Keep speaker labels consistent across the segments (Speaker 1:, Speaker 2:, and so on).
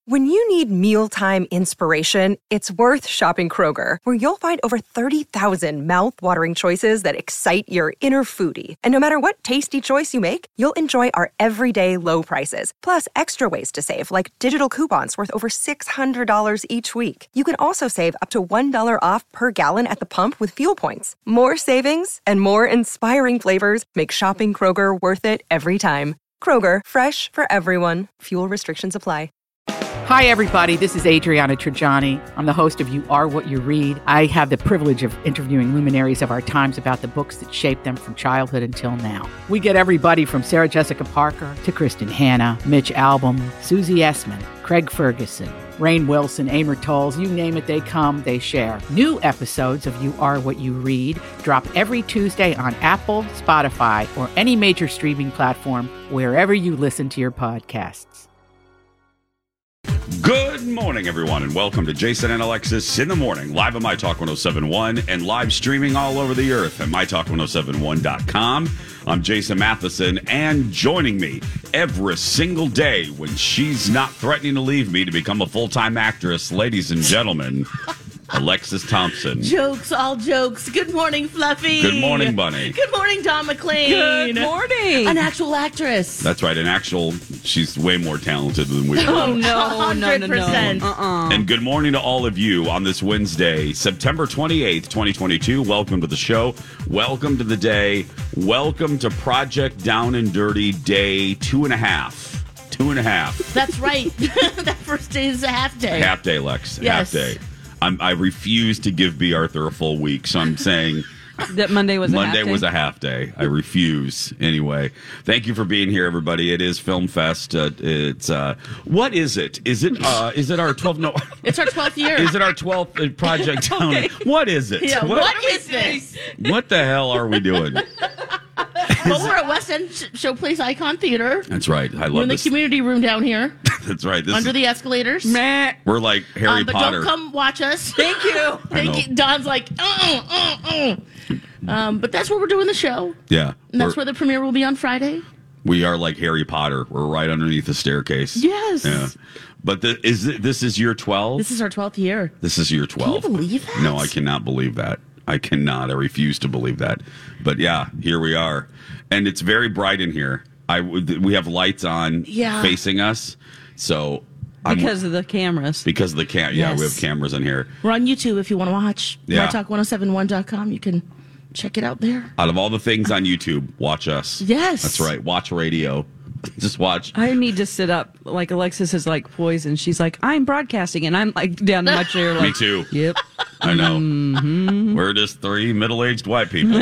Speaker 1: When you need mealtime inspiration, it's worth shopping Kroger, where you'll find over 30,000 mouth-watering choices that excite your inner foodie. And no matter what tasty choice you make, you'll enjoy our everyday low prices, plus extra ways to save, like digital coupons worth over $600 each week. You can also save up to $1 off per gallon at the pump with fuel points. More savings and more inspiring flavors make shopping Kroger worth it every time. Kroger, fresh for everyone. Fuel restrictions apply.
Speaker 2: Hi, everybody. This is Adriana Trajani. I'm the host of You Are What You Read. I have the privilege of interviewing luminaries of our times about the books that shaped them from childhood until now. We get everybody from Sarah Jessica Parker to Kristen Hanna, Mitch Albom, Susie Essman, Craig Ferguson, Rainn Wilson, Amor Tolls, you name it, they come, they share. New episodes of You Are What You Read drop every Tuesday on Apple, Spotify, or any major streaming platform wherever you listen to your podcasts.
Speaker 3: Good morning, everyone, and welcome to Jason and Alexis in the Morning, live on My Talk 1071 and live streaming all over the earth at MyTalk1071.com. I'm Jason Matheson, and joining me every single day when she's not threatening to leave me to become a full-time actress, ladies and gentlemen, Alexis Thompson.
Speaker 4: Jokes, all jokes. Good morning, Fluffy.
Speaker 3: Good morning, Bunny.
Speaker 4: Good morning, Don McLean.
Speaker 5: Good morning.
Speaker 4: An actual actress.
Speaker 3: That's right, she's way more talented than we are.
Speaker 5: Oh, no,
Speaker 4: 100%.
Speaker 5: no.
Speaker 3: And good morning to all of you on this Wednesday, September 28th, 2022. Welcome to the show. Welcome to the day. Welcome to Project Down and Dirty Day 2.5. 2.5.
Speaker 4: That's right. That first day is a half day.
Speaker 3: Half day, Lex.
Speaker 4: Yes.
Speaker 3: Half day. I refuse to give B. Arthur a full week, so I'm saying
Speaker 5: That Monday was a half day?
Speaker 3: Monday was a half day. I refuse. Anyway, thank you for being here, everybody. It is Film Fest. It's what is it? Is it our 12th? No,
Speaker 4: It's our 12th year.
Speaker 3: is it our 12th Project Down?
Speaker 5: Okay.
Speaker 3: What is it?
Speaker 4: Yeah, what is this?
Speaker 3: What the hell are we doing?
Speaker 4: Well, we're at West End Showplace Icon Theater.
Speaker 3: That's right. I
Speaker 4: We're
Speaker 3: love
Speaker 4: in the
Speaker 3: this.
Speaker 4: community room down here,
Speaker 3: That's right. This
Speaker 4: under
Speaker 3: is,
Speaker 4: the escalators.
Speaker 5: Meh.
Speaker 3: we're like Harry
Speaker 4: But
Speaker 3: Potter.
Speaker 4: don't come watch us.
Speaker 5: Thank you.
Speaker 4: Thank you. Don's like, but that's where we're doing the show.
Speaker 3: Yeah,
Speaker 4: And that's where the premiere will be on Friday.
Speaker 3: we are like Harry Potter. We're right underneath the staircase.
Speaker 4: Yes.
Speaker 3: Yeah. But this is year 12?
Speaker 4: This is our 12th year.
Speaker 3: This is year 12.
Speaker 4: Can you believe that?
Speaker 3: No, I cannot believe that. I cannot. I refuse to believe that. But yeah, here we are. And it's very bright in here. We have lights on facing us. So
Speaker 5: Because of the cameras.
Speaker 3: because of the yeah,
Speaker 4: Yes.
Speaker 3: we have cameras in here.
Speaker 4: We're on YouTube if you want to watch.
Speaker 3: Yeah.
Speaker 4: MyTalk1071.com. You can check it out there.
Speaker 3: Out of all the things on YouTube, watch us.
Speaker 4: Yes.
Speaker 3: That's right. Watch radio. Just watch.
Speaker 5: I need to sit up. Like Alexis is like poisoned. She's like, I'm broadcasting. And I'm like down in my chair like,
Speaker 3: Me too.
Speaker 5: Yep.
Speaker 3: I know. We're just three middle-aged white people.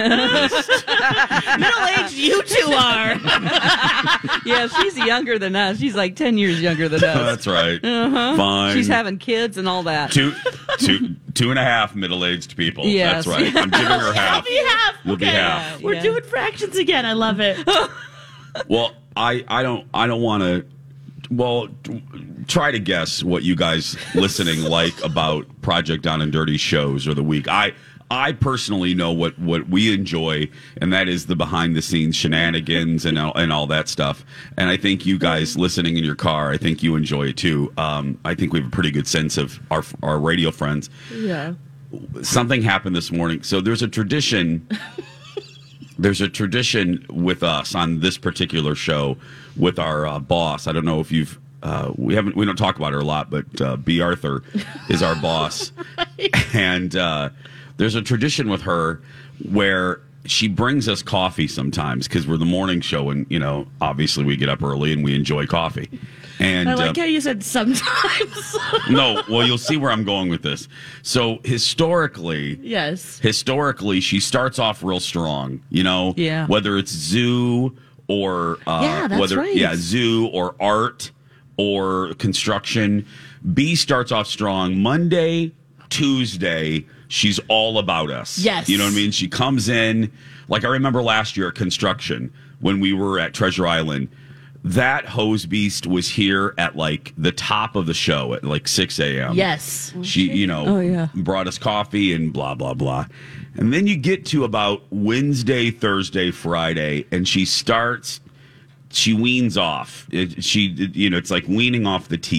Speaker 4: Middle-aged you two are.
Speaker 5: Yeah, she's younger than us. She's like 10 years younger than us.
Speaker 3: That's right. Fine.
Speaker 5: She's having kids and all that.
Speaker 3: two and a half middle-aged people.
Speaker 5: Yes.
Speaker 3: That's right. I'm giving her half.
Speaker 4: I'll be half.
Speaker 3: You'll be
Speaker 4: Okay.
Speaker 3: half.
Speaker 4: We're
Speaker 5: Yeah.
Speaker 4: doing fractions again. I love it.
Speaker 3: Well, I don't want to. Well, try to guess what you guys listening like about Project Down and Dirty shows or the week. I personally know what we enjoy, and that is the behind the scenes shenanigans and all that stuff. And I think you guys listening in your car, I think you enjoy it too. I think we have a pretty good sense of our radio friends.
Speaker 4: Yeah.
Speaker 3: Something happened this morning. So there's a tradition. There's a tradition with us on this particular show with our boss. I don't know if you've we don't talk about her a lot, but B. Arthur is our boss, and there's a tradition with her where she brings us coffee sometimes because we're the morning show, and obviously we get up early and we enjoy coffee. And
Speaker 4: I like how you said sometimes.
Speaker 3: no, well, you'll see where I'm going with this. So historically,
Speaker 4: Yes.
Speaker 3: she starts off real strong,
Speaker 5: Yeah.
Speaker 3: whether it's zoo or
Speaker 4: Yeah, that's right.
Speaker 3: zoo or art or construction. B starts off strong. Monday, Tuesday, she's all about us.
Speaker 4: Yes.
Speaker 3: You know what I mean? She comes in, like I remember last year at construction when we were at Treasure Island. That hose beast was here at like the top of the show at like 6 a.m.
Speaker 4: Yes.
Speaker 3: She,
Speaker 5: yeah.
Speaker 3: brought us coffee and blah, blah, blah. And then you get to about Wednesday, Thursday, Friday, and she weans off. It's like weaning off the teat,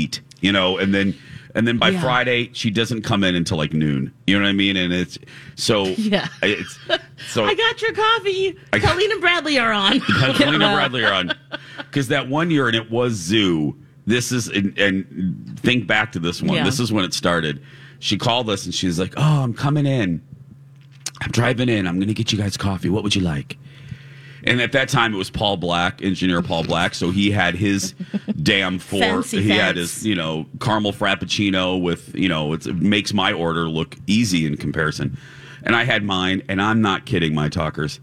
Speaker 3: and then by Friday she doesn't come in until like noon. You know what I mean? And it's so it's so
Speaker 4: I got your coffee. Colleen and Bradley are on.
Speaker 3: Colleen and Bradley are on because that one year and it was Zoo. This is and think back to this one.
Speaker 4: Yeah.
Speaker 3: This is when it started. She called us and she's like, "Oh, I'm coming in. I'm driving in. I'm going to get you guys coffee. What would you like?" And at that time, it was Paul Black, engineer Paul Black. So he had his damn
Speaker 4: Fancy
Speaker 3: had
Speaker 4: pants.
Speaker 3: his, caramel frappuccino with, it makes my order look easy in comparison. And I had mine, and I'm not kidding, my talkers.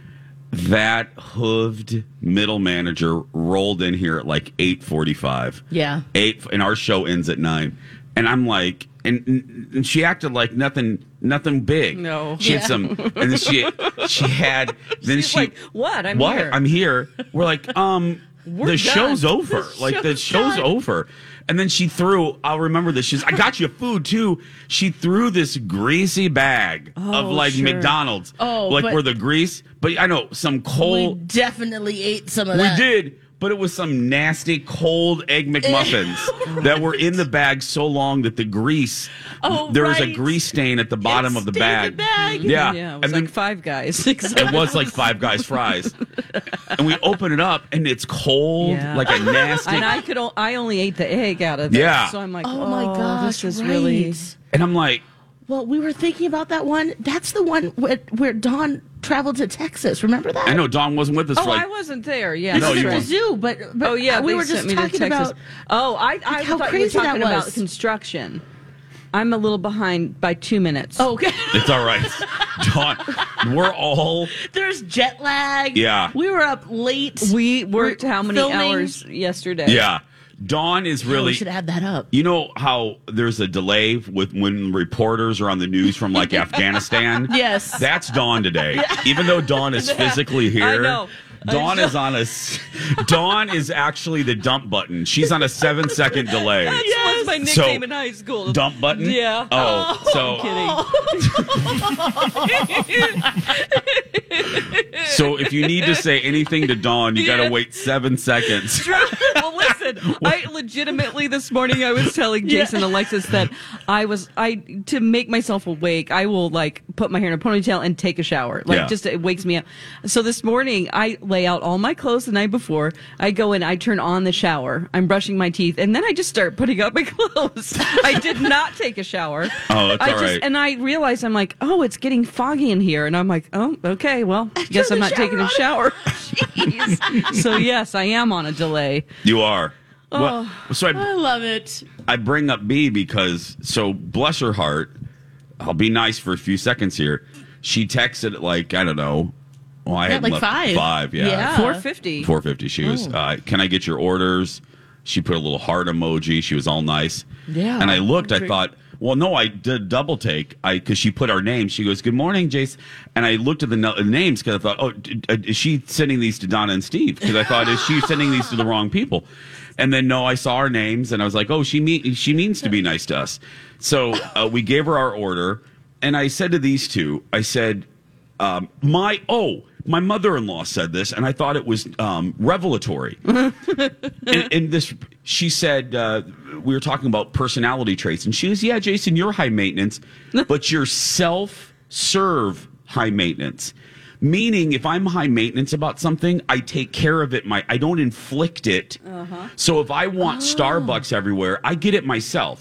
Speaker 3: That hooved middle manager rolled in here at like 8:45.
Speaker 4: Yeah.
Speaker 3: 8, and our show ends at 9. And I'm like, and she acted like nothing big.
Speaker 5: No.
Speaker 3: She had some, and then she had, then
Speaker 5: She's like, what? I'm
Speaker 3: what?
Speaker 5: here.
Speaker 3: I'm here. We're like, the
Speaker 5: done.
Speaker 3: show's over. The show's over. And then she threw, I'll remember this. She's, I got you food too. She threw this greasy bag of like
Speaker 5: sure.
Speaker 3: McDonald's.
Speaker 4: Oh,
Speaker 3: like
Speaker 4: but-
Speaker 3: where the grease, but I know some
Speaker 4: We
Speaker 3: cold.
Speaker 4: definitely ate some of
Speaker 3: We
Speaker 4: that.
Speaker 3: did, but it was some nasty cold egg McMuffins that were in the bag so long that the grease, there was a
Speaker 4: right.
Speaker 3: grease stain at the bottom of the
Speaker 4: stained
Speaker 3: bag.
Speaker 4: the bag.
Speaker 3: Yeah,
Speaker 5: Yeah, it was
Speaker 3: and then
Speaker 5: like Five Guys.
Speaker 3: it was like Five Guys fries, and we open it up and it's cold,
Speaker 5: Yeah.
Speaker 3: like a nasty.
Speaker 5: And I only ate the egg out of it.
Speaker 3: Yeah.
Speaker 5: So I'm like,
Speaker 4: Oh my gosh,
Speaker 5: this is
Speaker 4: right.
Speaker 5: really.
Speaker 3: And I'm like,
Speaker 4: Well, we were thinking about that one. That's the one where Dawn traveled to Texas. Remember that?
Speaker 3: I know Dawn wasn't with us.
Speaker 5: Oh,
Speaker 3: for like,
Speaker 5: I wasn't there. Yeah,
Speaker 3: No,
Speaker 4: This
Speaker 3: you
Speaker 4: is
Speaker 3: weren't.
Speaker 4: the zoo, but
Speaker 5: Oh yeah,
Speaker 4: we
Speaker 5: they
Speaker 4: were
Speaker 5: sent
Speaker 4: just
Speaker 5: me to
Speaker 4: talking
Speaker 5: Texas.
Speaker 4: about.
Speaker 5: Oh, I
Speaker 4: how
Speaker 5: thought you were
Speaker 4: crazy that
Speaker 5: talking about
Speaker 4: was.
Speaker 5: construction. I'm a little behind by 2 minutes.
Speaker 4: Oh, okay.
Speaker 3: it's all right. Dawn, we're all
Speaker 4: There's jet lag.
Speaker 3: Yeah.
Speaker 4: We were up late.
Speaker 5: We worked how many
Speaker 4: filming.
Speaker 5: hours yesterday?
Speaker 3: yeah. Dawn is
Speaker 4: Oh,
Speaker 3: really.
Speaker 4: we should add that up.
Speaker 3: You know how there's a delay with when reporters are on the news from like Afghanistan?
Speaker 4: Yes.
Speaker 3: That's Dawn today. Even though Dawn is physically here.
Speaker 5: I know.
Speaker 3: Dawn is on Dawn is actually the dump button. She's on a 7-second delay.
Speaker 5: That was my
Speaker 3: So,
Speaker 5: nickname in high school.
Speaker 3: Dump button?
Speaker 5: Yeah.
Speaker 3: Oh, so so if you need to say anything to Dawn, you got to wait 7 seconds.
Speaker 5: Well, listen, I legitimately this morning I was telling Jason and Alexis that to make myself awake, I will like put my hair in a ponytail and take a shower. Like
Speaker 3: Yeah.
Speaker 5: just it wakes me up. So this morning I lay out all my clothes the night before. I go in, I turn on the shower. I'm brushing my teeth, and then I just start putting up my clothes. I did not take a shower.
Speaker 3: Oh, that's all right.
Speaker 5: And I realized I'm like, oh, it's getting foggy in here, and I'm like, oh, okay, well, guess I'm
Speaker 4: the
Speaker 5: not taking a
Speaker 4: shower
Speaker 5: shower. Jeez. So yes, I am on a delay.
Speaker 3: You are. Well, so
Speaker 4: I love it.
Speaker 3: I bring up B because, so bless her heart, I'll be nice for a few seconds here. She texted at like, I don't know. Well, I had
Speaker 4: like
Speaker 3: left
Speaker 4: 5.
Speaker 3: 5, yeah.
Speaker 4: Yeah.
Speaker 5: 450.
Speaker 3: 450. She was, can I get your orders? She put a little heart emoji. She was all nice.
Speaker 4: Yeah.
Speaker 3: And I looked, I thought, well, no, I did double take because she put our name. She goes, good morning, Jace. And I looked at the names because I thought, oh, is she sending these to Donna and Steve? Because I thought, is she sending these to the wrong people? And then, no, I saw our names and I was like, oh, she means to be nice to us. So we gave her our order. And I said to these two, I said, my mother-in-law said this, and I thought it was revelatory. and this, she said, we were talking about personality traits, and she goes, yeah, Jason, you're high maintenance, but you're self-serve high maintenance. Meaning, if I'm high maintenance about something, I take care of it. I don't inflict it. So if I want Starbucks everywhere, I get it myself.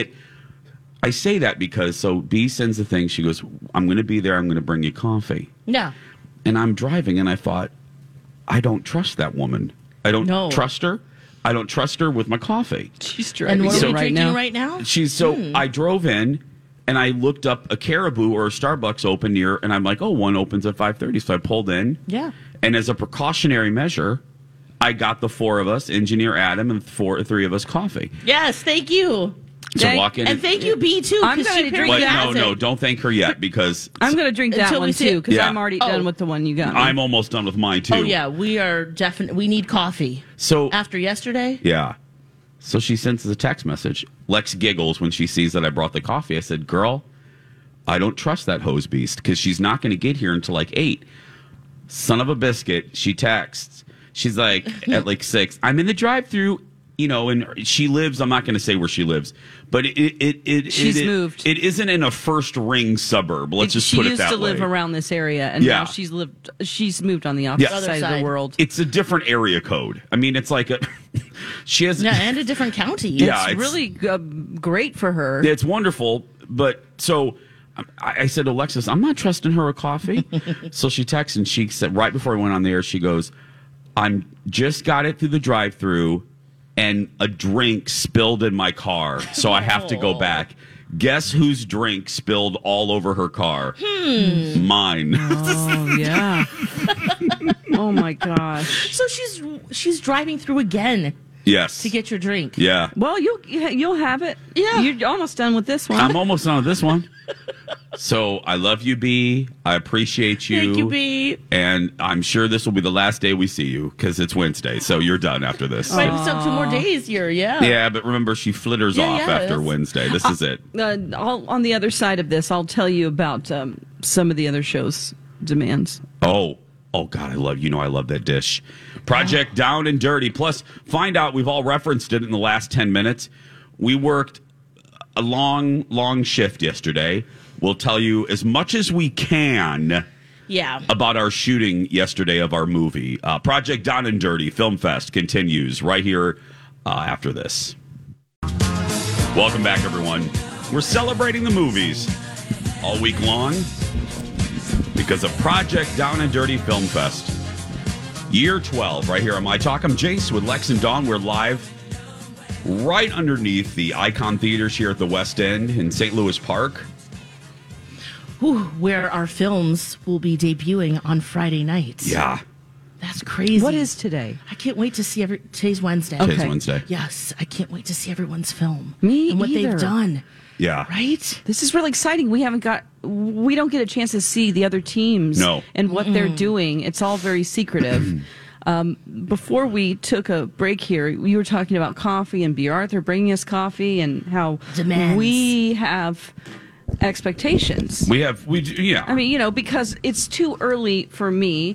Speaker 3: I say that because, so B sends the thing. She goes, I'm going to be there. I'm going to bring you coffee.
Speaker 4: Yeah.
Speaker 3: And I'm driving, and I thought, I don't trust that woman. I don't trust her. I don't trust her with my coffee.
Speaker 5: She's
Speaker 4: And
Speaker 5: driving
Speaker 4: what are we
Speaker 5: right
Speaker 4: drinking
Speaker 5: now.
Speaker 4: right now?
Speaker 3: I drove in, and I looked up a Caribou or a Starbucks open near, and I'm like, oh, one opens at 5:30. So I pulled in.
Speaker 4: Yeah.
Speaker 3: And as a precautionary measure, I got the 4 of us, Engineer Adam, and 3 of us coffee.
Speaker 4: Yes, thank you.
Speaker 3: To walk in.
Speaker 4: And thank you, B, too.
Speaker 5: I'm
Speaker 4: 'cause
Speaker 5: gonna
Speaker 4: she
Speaker 5: drink
Speaker 3: Wait,
Speaker 4: apparently
Speaker 3: no,
Speaker 4: has it.
Speaker 3: don't thank her yet because
Speaker 5: I'm going to drink that
Speaker 4: Until we
Speaker 5: one
Speaker 4: see-
Speaker 5: too because
Speaker 3: Yeah.
Speaker 5: I'm already done with the one you got. me.
Speaker 3: I'm almost done with mine too.
Speaker 4: Oh, yeah, we are definitely, we need coffee.
Speaker 3: So
Speaker 4: After yesterday?
Speaker 3: yeah. So she sends us a text message. Lex giggles when she sees that I brought the coffee. I said, girl, I don't trust that hose beast because she's not going to get here until like 8. Son of a biscuit. She texts. She's like, at like 6, I'm in the drive-thru and she lives. I'm not going to say where she lives, but
Speaker 5: She's moved.
Speaker 3: It isn't in a first ring suburb. Let's just put it that way.
Speaker 5: She used to live around this area, and now she's moved on the opposite side of the world.
Speaker 3: It's a different area code. I mean, it's like she has
Speaker 4: and a different county.
Speaker 5: It's really great for her.
Speaker 3: It's wonderful, but so. I said to Alexis, I'm not trusting her a coffee. So she texted and she said, right before we went on the air, she goes, I'm just got it through the drive-thru and a drink spilled in my car. So I have to go back. Guess whose drink spilled all over her car? Mine.
Speaker 5: Oh, yeah. Oh, my gosh.
Speaker 4: So she's driving through again.
Speaker 3: Yes.
Speaker 4: To get your drink.
Speaker 3: Yeah.
Speaker 5: Well, you'll have it.
Speaker 4: Yeah.
Speaker 5: You're almost done with this one.
Speaker 3: I'm almost done with this one. So I love you, B. I appreciate you.
Speaker 4: Thank you, B.
Speaker 3: And I'm sure this will be the last day we see you because it's Wednesday. So you're done after this.
Speaker 4: Right, we still have 2 more days here, yeah.
Speaker 3: Yeah, but remember, she flitters off after Wednesday. This is it.
Speaker 5: On the other side of this, I'll tell you about some of the other show's demands.
Speaker 3: Oh, God, I love that dish. Project Down and Dirty. Plus, find out, we've all referenced it in the last 10 minutes. We worked a long shift yesterday. We'll tell you as much as we can about our shooting yesterday of our movie. Project Down and Dirty Film Fest continues right here after this. Welcome back, everyone. We're celebrating the movies all week long because of Project Down and Dirty Film Fest. Year 12, right here on My Talk. I'm Jace with Lex and Dawn. We're live right underneath the Icon Theaters here at the West End in St. Louis Park.
Speaker 4: Where our films will be debuting on Friday nights.
Speaker 3: Yeah.
Speaker 4: That's crazy.
Speaker 5: What is today?
Speaker 4: I can't wait to see today's Wednesday.
Speaker 3: Today's Wednesday.
Speaker 4: Yes, I can't wait to see everyone's film.
Speaker 5: Me
Speaker 4: and what
Speaker 5: either.
Speaker 4: they've done.
Speaker 3: Yeah.
Speaker 4: Right?
Speaker 5: This is really exciting. We don't get a chance to see the other teams and what they're doing. It's all very secretive. Before we took a break here, we were talking about coffee and B. Arthur bringing us coffee and how we have expectations.
Speaker 3: We do.
Speaker 5: I mean, because it's too early for me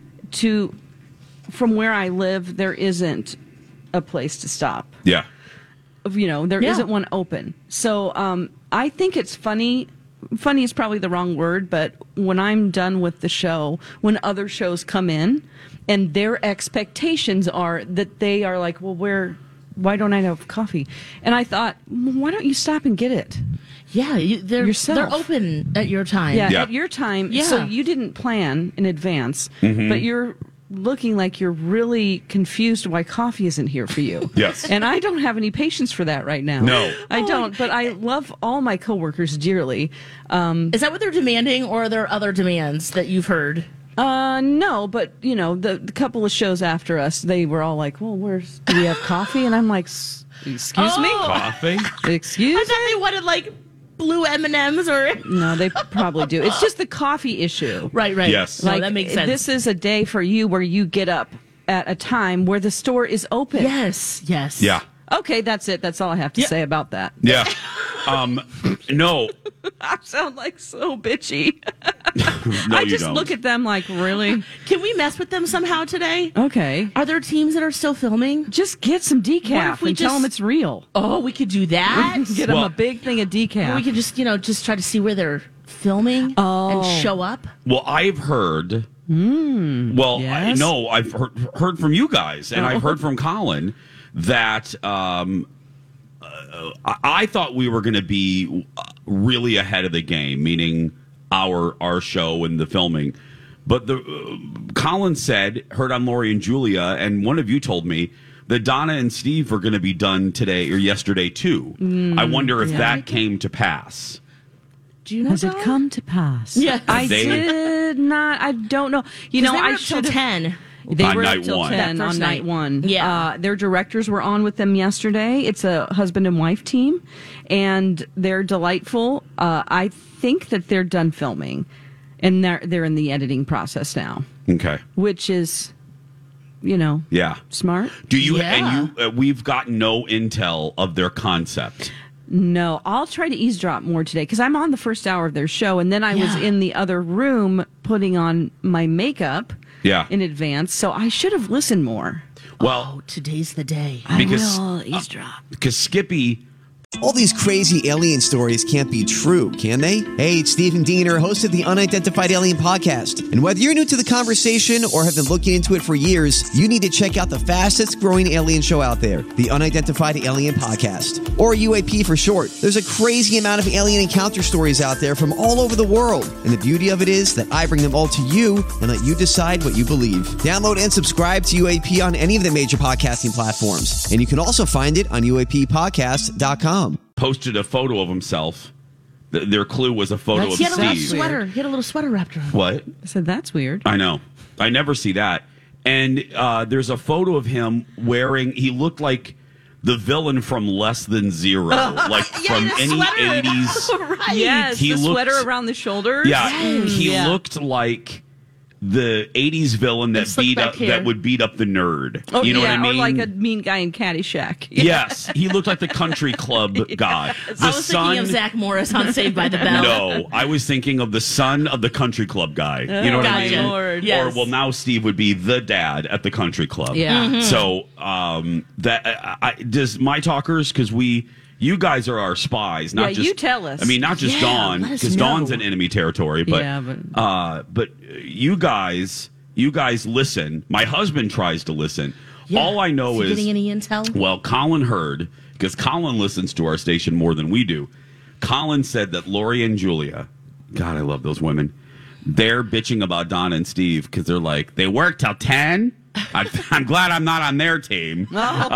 Speaker 5: from where I live, there isn't a place to stop.
Speaker 3: Yeah.
Speaker 5: There isn't one open. So I think it's funny. Funny is probably the wrong word, but when I'm done with the show, when other shows come in and their expectations are that they are like, well, why don't I have coffee? And I thought, why don't you stop and get it?
Speaker 4: Yeah, they're
Speaker 5: yourself.
Speaker 4: They're open at your time.
Speaker 5: Yeah, at your time.
Speaker 4: Yeah.
Speaker 5: So you didn't plan in advance, but you're looking like you're really confused why coffee isn't here for you.
Speaker 3: Yes.
Speaker 5: And I don't have any patience for that right now.
Speaker 3: No.
Speaker 5: I don't, but I love all my coworkers dearly.
Speaker 4: Is that what they're demanding, or are there other demands that you've heard?
Speaker 5: No, but the couple of shows after us, they were all like, well, do we have coffee? And I'm like, excuse me?
Speaker 3: Coffee?
Speaker 5: Excuse
Speaker 4: I
Speaker 5: me?
Speaker 4: thought they wanted like blue M&Ms or...
Speaker 5: No, they probably do. It's just the coffee issue.
Speaker 4: Right.
Speaker 3: Yes.
Speaker 4: No, that makes sense.
Speaker 5: This is a day for you where you get up at a time where the store is open.
Speaker 4: Yes.
Speaker 3: Yeah.
Speaker 5: Okay, that's it. That's all I have to say about that.
Speaker 3: Yeah. No.
Speaker 5: I sound like so bitchy.
Speaker 3: No,
Speaker 5: I
Speaker 3: you
Speaker 5: just
Speaker 3: don't.
Speaker 5: look at them like, really?
Speaker 4: Can we mess with them somehow today?
Speaker 5: Okay.
Speaker 4: Are there teams that are still filming?
Speaker 5: Just get some
Speaker 4: What if
Speaker 5: decaf
Speaker 4: we
Speaker 5: and tell
Speaker 4: just-
Speaker 5: them it's real.
Speaker 4: Oh, we could do that.
Speaker 5: Get them
Speaker 3: Well-
Speaker 5: a big thing of decaf.
Speaker 4: Or we could just try to see where they're filming and show up.
Speaker 3: Well, I've heard. Well,
Speaker 5: yes?
Speaker 3: I've heard from you guys, and I've heard from Colin that I thought we were going to be really ahead of the game, meaning our show and the filming. But Colin heard on Lori and Julia, and one of you told me that Donna and Steve were going to be done today or yesterday too. I wonder if that came to pass.
Speaker 4: Do you know?
Speaker 5: Has it come to pass?
Speaker 4: Yeah.
Speaker 5: I
Speaker 3: They-
Speaker 5: did not. I don't know.
Speaker 4: They were
Speaker 5: I
Speaker 4: up till
Speaker 5: should
Speaker 4: 10.
Speaker 5: They
Speaker 3: On
Speaker 5: were
Speaker 3: night
Speaker 5: up till
Speaker 3: one.
Speaker 5: 10
Speaker 4: That
Speaker 5: on
Speaker 4: first
Speaker 5: night
Speaker 4: night.
Speaker 5: one.
Speaker 4: Yeah.
Speaker 5: Their directors were on with them yesterday. It's a husband and wife team, and they're delightful. I think that they're done filming, and they're in the editing process now,
Speaker 3: Okay.
Speaker 5: which is,
Speaker 3: Yeah.
Speaker 5: smart.
Speaker 3: Do you
Speaker 4: Yeah.
Speaker 3: and we've got no intel of their concept.
Speaker 5: No, I'll try to eavesdrop more today because I'm on the first hour of their show, and then I was
Speaker 4: Yeah.
Speaker 5: in the other room putting on my makeup
Speaker 3: Yeah.
Speaker 5: in advance, so I should have listened more.
Speaker 3: Well,
Speaker 4: today's the day.
Speaker 3: because
Speaker 5: I will eavesdrop.
Speaker 3: because Skippy.
Speaker 6: All these crazy alien stories can't be true, can they? Hey, it's Stephen Diener, host of the Unidentified Alien Podcast. And whether you're new to the conversation or have been looking into it for years, you need to check out the fastest growing alien show out there, the Unidentified Alien Podcast, or UAP for short. There's a crazy amount of alien encounter stories out there from all over the world. And the beauty of it is that I bring them all to you and let you decide what you believe. Download and subscribe to UAP on any of the major podcasting platforms. And you can also find it on UAPpodcast.com.
Speaker 3: Posted a photo of himself. Their clue was a photo of
Speaker 4: He had a little
Speaker 3: Steve.
Speaker 4: sweater. He had a little sweater wrapped around.
Speaker 3: What?
Speaker 5: I said, that's weird.
Speaker 3: I know. I never see that. And there's a photo of him wearing. He looked like the villain from Less Than Zero, like from any
Speaker 4: sweater.
Speaker 3: 80s.
Speaker 4: Right.
Speaker 5: Yes,
Speaker 3: He
Speaker 5: the
Speaker 3: looked-
Speaker 5: sweater around the shoulders.
Speaker 3: Yeah, he
Speaker 5: Yeah.
Speaker 3: looked like the 80s villain that
Speaker 4: Slick back hair.
Speaker 3: that would beat up the nerd.
Speaker 5: Oh,
Speaker 3: You know
Speaker 5: yeah,
Speaker 3: what I mean?
Speaker 5: or like a mean guy in Caddyshack.
Speaker 3: Yes, he looked like the country club guy. The
Speaker 4: I was thinking of Zach Morris on Saved by the Bell.
Speaker 3: No, I was thinking of the son of the country club guy. You know what I
Speaker 4: Gotcha.
Speaker 3: mean?
Speaker 5: Lord.
Speaker 4: Yes.
Speaker 3: Or well, now Steve would be the dad at the country club.
Speaker 5: Yeah. Mhm.
Speaker 3: So does my talkers, because you guys are our spies, not
Speaker 5: Yeah,
Speaker 3: just
Speaker 5: you tell us.
Speaker 3: I mean, not just
Speaker 4: Yeah,
Speaker 3: Dawn,
Speaker 4: let us
Speaker 3: because Dawn's
Speaker 4: know.
Speaker 3: in enemy territory, but
Speaker 5: Yeah,
Speaker 3: but you guys listen. My husband tries to listen.
Speaker 4: Yeah.
Speaker 3: All I know
Speaker 4: Is he
Speaker 3: is
Speaker 4: getting any intel?
Speaker 3: well, Colin heard, because Colin listens to our station more than we do. Colin said that Lori and Julia, God, I love those women, they're bitching about Donna and Steve because they're like, they work till 10? I'm glad I'm not on their team.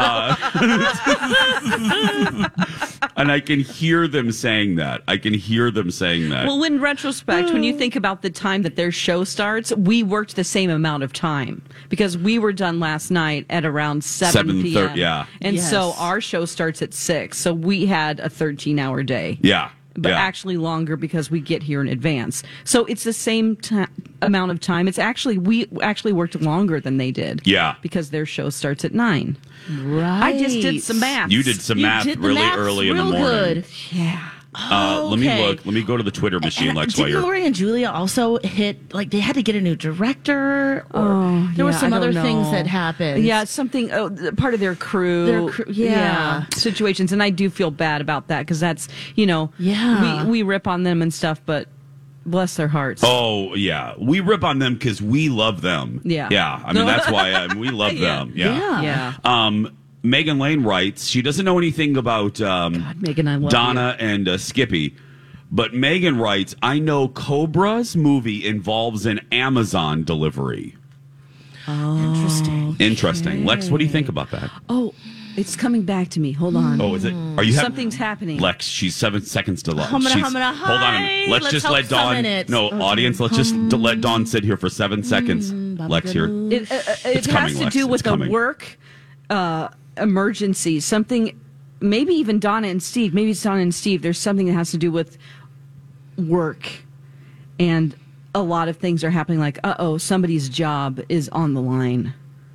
Speaker 3: And I can hear them saying that.
Speaker 5: Well, in retrospect, when you think about the time that their show starts, we worked the same amount of time because we were done last night at around 7 p.m.
Speaker 3: Yeah.
Speaker 5: And
Speaker 4: Yes.
Speaker 5: so our show starts at 6. So we had a 13-hour day.
Speaker 3: Yeah.
Speaker 5: But
Speaker 3: yeah.
Speaker 5: actually longer because we get here in advance. So it's the same amount of time. We actually worked longer than they did.
Speaker 3: Yeah.
Speaker 5: Because their show starts at 9.
Speaker 4: Right.
Speaker 5: I just did some math.
Speaker 3: You did some
Speaker 4: You
Speaker 3: math
Speaker 4: did the
Speaker 3: really
Speaker 4: maths
Speaker 3: early in the
Speaker 4: real
Speaker 3: morning.
Speaker 4: Good.
Speaker 5: Yeah.
Speaker 3: Let me
Speaker 4: Okay.
Speaker 3: look. Let me go to the Twitter machine,
Speaker 4: And
Speaker 3: Lex, while
Speaker 4: didn't
Speaker 3: you're...
Speaker 4: Lori and Julia also hit, like, they had to get a new director? Or there were
Speaker 5: yeah,
Speaker 4: some
Speaker 5: I
Speaker 4: other
Speaker 5: don't
Speaker 4: things
Speaker 5: know.
Speaker 4: that happened.
Speaker 5: Yeah, something, part of their crew.
Speaker 4: Yeah.
Speaker 5: Situations. And I do feel bad about that because that's,
Speaker 4: Yeah.
Speaker 5: we rip on them and stuff, but bless their hearts.
Speaker 3: Oh, yeah. We rip on them because we love them.
Speaker 5: Yeah.
Speaker 3: Yeah. I mean, that's why we love
Speaker 5: Yeah.
Speaker 3: them. Yeah.
Speaker 5: Yeah.
Speaker 3: Megan Lane writes, she doesn't know anything about
Speaker 5: Megan, I love
Speaker 3: Donna and Skippy. But Megan writes, I know Cobra's movie involves an Amazon delivery.
Speaker 4: Interesting.
Speaker 3: Interesting. Lex, what do you think about that?
Speaker 5: Oh, it's coming back to me. Hold on.
Speaker 3: Oh, is it? Are you
Speaker 5: Something's happening.
Speaker 3: Lex, she's 7 seconds to lunch.
Speaker 4: Humana,
Speaker 3: She's-
Speaker 4: humana,
Speaker 3: hold on.
Speaker 4: hi.
Speaker 3: Let's
Speaker 4: Let's
Speaker 3: just
Speaker 4: help
Speaker 3: let
Speaker 4: some
Speaker 3: Dawn.
Speaker 4: in it.
Speaker 3: No, audience. Let's just let Dawn sit here for 7 seconds. Lex, here.
Speaker 5: It has
Speaker 3: coming,
Speaker 5: to
Speaker 3: Lex.
Speaker 5: do
Speaker 3: It's
Speaker 5: with a
Speaker 3: coming.
Speaker 5: work emergency. Something, maybe even Donna and Steve. Maybe it's Donna and Steve. There's something that has to do with work. And a lot of things are happening like, somebody's job is on the line.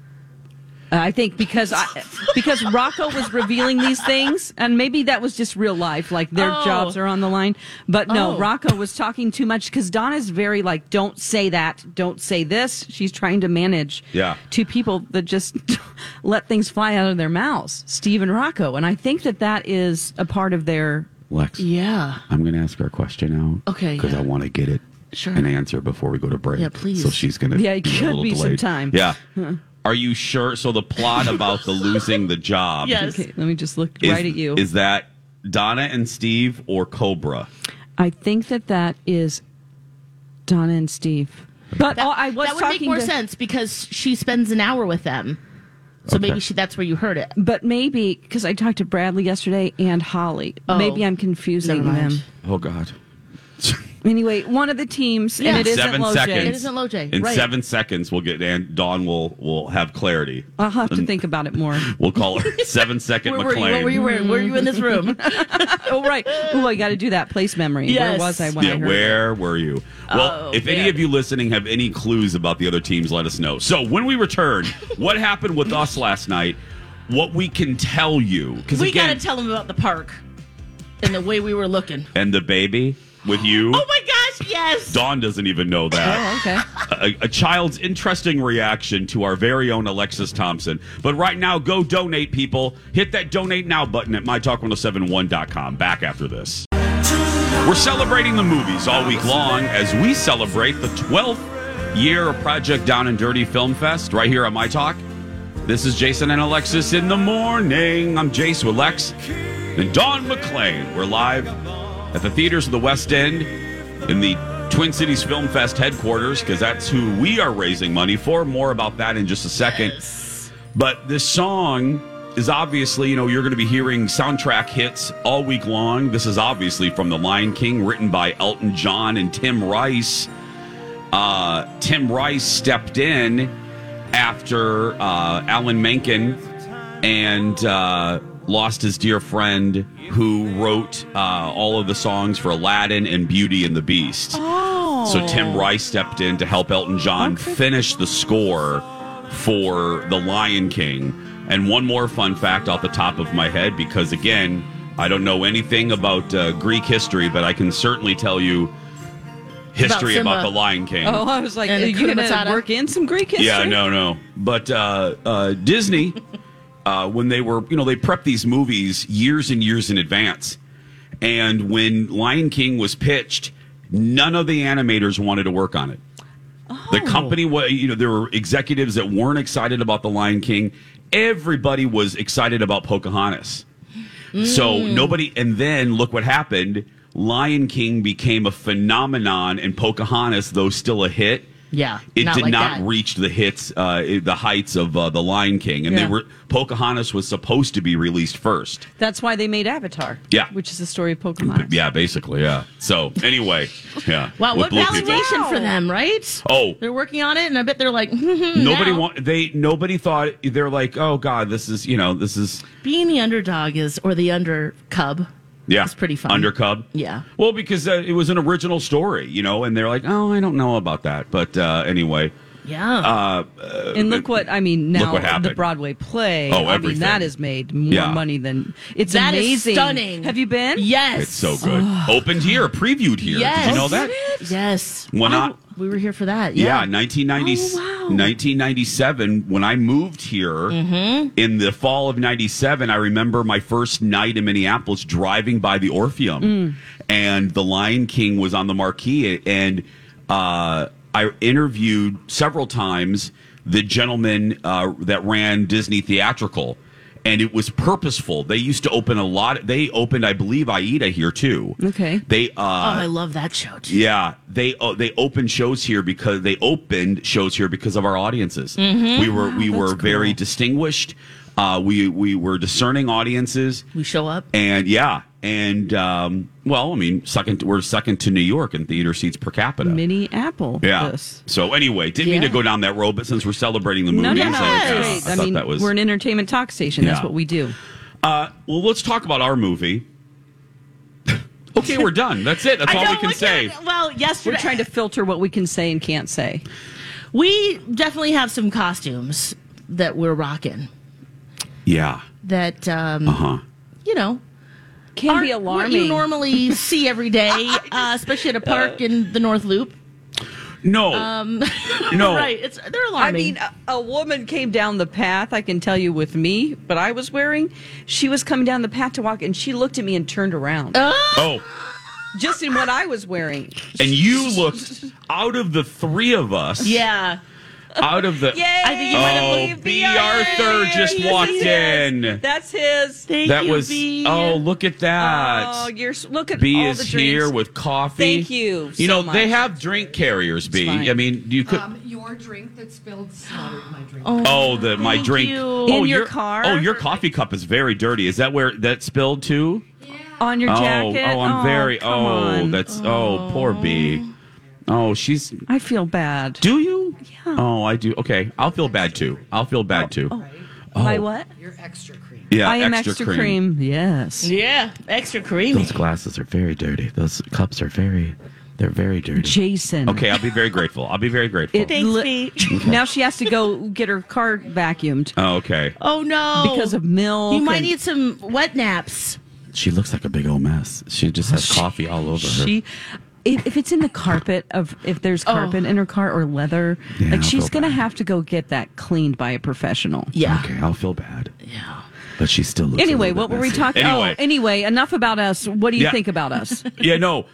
Speaker 5: I think because Rocco was revealing these things, and maybe that was just real life, like their jobs are on the line. But no, Rocco was talking too much because Donna's very like, don't say that, don't say this. She's trying to manage two people that just let things fly out of their mouths, Steve and Rocco. And I think that is a part of their...
Speaker 3: Lex.
Speaker 4: Yeah.
Speaker 3: I'm going to ask her a question now.
Speaker 4: Okay,
Speaker 3: Because
Speaker 4: yeah.
Speaker 3: I want to get it an answer before we go to break.
Speaker 4: Yeah, please.
Speaker 3: So she's going to
Speaker 5: Yeah, it
Speaker 3: be a
Speaker 5: could
Speaker 3: little
Speaker 5: be some
Speaker 3: delayed.
Speaker 5: time.
Speaker 3: Yeah. Are you sure? So the plot about the losing the job
Speaker 4: Yes.
Speaker 5: Okay, let me just look
Speaker 3: is,
Speaker 5: right at you.
Speaker 3: is that Donna and Steve or Cobra?
Speaker 5: I think that is Donna and Steve. But I was
Speaker 4: that would
Speaker 5: talking
Speaker 4: make more
Speaker 5: to,
Speaker 4: sense because she spends an hour with them. So
Speaker 3: Okay.
Speaker 4: maybe that's where you heard it.
Speaker 5: But maybe, because I talked to Bradley yesterday and Holly, maybe I'm confusing
Speaker 4: Never mind.
Speaker 5: them.
Speaker 3: Oh, God.
Speaker 5: Anyway, one of the teams, and it isn't
Speaker 3: 7
Speaker 5: Loj.
Speaker 3: seconds.
Speaker 4: It isn't Loj,
Speaker 3: In
Speaker 4: right.
Speaker 3: 7 seconds, we'll get, and Dawn will have clarity.
Speaker 5: I'll have to think about it more.
Speaker 3: We'll call her 7 Second
Speaker 4: Where were you?
Speaker 3: McLean.
Speaker 4: What were you wearing? Were you in this room?
Speaker 5: Oh, right. Oh, I got to do that place memory.
Speaker 4: Yes.
Speaker 5: Where was I when I
Speaker 3: Yeah,
Speaker 5: heard
Speaker 3: where were you? Well, if any
Speaker 4: man.
Speaker 3: of you listening have any clues about the other teams, let us know. So when we return, what happened with us last night, what we can tell you. Because
Speaker 4: We
Speaker 3: again,
Speaker 4: got to tell them about the park and the way we were looking.
Speaker 3: and the baby with you.
Speaker 4: Oh my gosh! Yes.
Speaker 3: Dawn doesn't even know that.
Speaker 5: Oh, okay.
Speaker 3: A child's interesting reaction to our very own Alexis Thompson. But right now, go donate, people. Hit that donate now button at mytalk1071.com. Back after this. We're celebrating the movies all week long as we celebrate the 12th year of Project Down and Dirty Film Fest right here on My Talk. This is Jason and Alexis in the morning. I'm Jace with Lex and Dawn McClain. We're live at the theaters of the West End in the Twin Cities Film Fest headquarters because that's who we are raising money for. More about that in just a second. Yes. But this song is obviously, you're going to be hearing soundtrack hits all week long. This is obviously from The Lion King, written by Elton John and Tim Rice. Tim Rice stepped in after Alan Menken and lost his dear friend who wrote all of the songs for Aladdin and Beauty and the Beast. Oh. So Tim Rice stepped in to help Elton John finish the score for The Lion King. And one more fun fact off the top of my head, because, again, I don't know anything about Greek history, but I can certainly tell you history about The Lion King.
Speaker 5: Oh, I was like, are you going to work in some Greek history?
Speaker 3: Yeah, no. But Disney, when they were, they prepped these movies years and years in advance. And when Lion King was pitched, none of the animators wanted to work on it. Oh. The company, there were executives that weren't excited about The Lion King. Everybody was excited about Pocahontas. So nobody, and then look what happened. Lion King became a phenomenon, and Pocahontas, though still a hit, it did not reach the hits, the heights of The Lion King. And Pocahontas was supposed to be released first.
Speaker 5: That's why they made Avatar.
Speaker 3: Yeah.
Speaker 5: Which is the story of Pocahontas.
Speaker 3: Yeah, basically, yeah. So, anyway, yeah.
Speaker 4: Wow, what validation for them, right?
Speaker 3: Oh.
Speaker 4: They're working on it, and I bet they're like,
Speaker 3: nobody thought, they're like, oh, God, this is.
Speaker 4: Being the underdog or the under cub.
Speaker 3: Yeah,
Speaker 4: it's pretty fun.
Speaker 3: Undercub?
Speaker 4: Yeah.
Speaker 3: Well, because it was an original story, and they're like, oh, I don't know about that. But anyway.
Speaker 4: Yeah.
Speaker 5: And look what happened. The Broadway play.
Speaker 3: Oh, everything.
Speaker 5: That has made more money than... It's
Speaker 4: that
Speaker 5: amazing.
Speaker 4: Is stunning.
Speaker 5: Have you been?
Speaker 4: Yes.
Speaker 3: It's so good. Opened here, previewed here.
Speaker 4: Yes.
Speaker 3: Did you know that?
Speaker 4: Yes.
Speaker 3: We
Speaker 4: were here for that.
Speaker 3: Yeah, 1997, when I moved here in the fall of 97, I remember my first night in Minneapolis driving by the Orpheum, and The Lion King was on the marquee, and I interviewed several times the gentleman that ran Disney Theatrical. And it was purposeful. They used to open a lot. They opened, I believe, Aida here too.
Speaker 5: Okay.
Speaker 4: I love that show too.
Speaker 3: Yeah, they opened shows here because of our audiences. Mm-hmm. We were very distinguished. We were discerning audiences.
Speaker 4: We show up.
Speaker 3: And we're second to New York in theater seats per capita.
Speaker 5: Minneapolis.
Speaker 3: Yeah. So anyway, didn't mean to go down that road, but since we're celebrating the movies,
Speaker 5: we're an entertainment talk station. That's what we do.
Speaker 3: Well, let's talk about our movie. Okay, we're done. That's it. That's all we can say.
Speaker 4: Well, yesterday
Speaker 5: we're trying to filter what we can say and can't say.
Speaker 4: We definitely have some costumes that we're rocking.
Speaker 3: Yeah.
Speaker 4: That
Speaker 5: can be alarming.
Speaker 4: What you normally see every day, especially at a park in the North Loop.
Speaker 3: No. No.
Speaker 4: Right. They're alarming.
Speaker 5: I mean, a woman came down the path, I can tell you with me, but I was wearing, she was coming down the path to walk, and she looked at me and turned around.
Speaker 3: Oh.
Speaker 5: Just in what I was wearing.
Speaker 3: And you looked, out of the three of us.
Speaker 4: Yeah.
Speaker 3: Out of the...
Speaker 4: Yay! I think you might have believed
Speaker 3: B. Arthur just walked in.
Speaker 5: That's his.
Speaker 4: Thank you, B.
Speaker 3: Oh, look at that.
Speaker 5: Oh, look at
Speaker 3: B
Speaker 5: all
Speaker 3: is
Speaker 5: the drinks.
Speaker 3: here with coffee.
Speaker 5: Thank you
Speaker 3: You know,
Speaker 5: much.
Speaker 3: they have drink carriers, B. I mean, you could...
Speaker 7: your drink that spilled slaughtered my drink.
Speaker 3: My drink.
Speaker 4: You.
Speaker 5: In your car?
Speaker 3: Oh, your coffee cup is very dirty. Is that where that spilled too?
Speaker 7: Yeah.
Speaker 5: On your jacket?
Speaker 3: I'm very...
Speaker 5: Come on.
Speaker 3: That's... Oh, poor B. Oh, she's...
Speaker 5: I feel bad.
Speaker 3: Do you?
Speaker 5: Yeah.
Speaker 3: Oh, I do. Okay, I'll feel bad too.
Speaker 5: My what?
Speaker 7: Your extra cream.
Speaker 3: Yeah,
Speaker 5: I am extra cream. Yes.
Speaker 4: Yeah, extra creamy.
Speaker 3: Those glasses are very dirty. Those cups are they're very dirty.
Speaker 5: Jason.
Speaker 3: Okay, I'll be very grateful.
Speaker 4: Thanks, B.
Speaker 5: Now she has to go get her car vacuumed.
Speaker 3: Oh, okay.
Speaker 4: Oh, no.
Speaker 5: Because of milk.
Speaker 4: You might need some wet naps.
Speaker 3: She looks like a big old mess. She just has coffee all over her.
Speaker 5: if it's in the carpet if there's carpet in her car or leather,
Speaker 3: Yeah,
Speaker 5: like
Speaker 3: I'll
Speaker 5: she's
Speaker 3: feel
Speaker 5: gonna
Speaker 3: bad.
Speaker 5: have to go get that cleaned by a professional.
Speaker 4: Yeah.
Speaker 3: Okay, I'll feel bad.
Speaker 4: Yeah.
Speaker 3: But she still looks.
Speaker 5: Anyway,
Speaker 3: a little
Speaker 5: what
Speaker 3: bit
Speaker 5: were we
Speaker 3: messy.
Speaker 5: talking?
Speaker 3: Anyway,
Speaker 5: Enough about us. What do you
Speaker 3: Yeah.
Speaker 5: think about us?
Speaker 3: Yeah, no.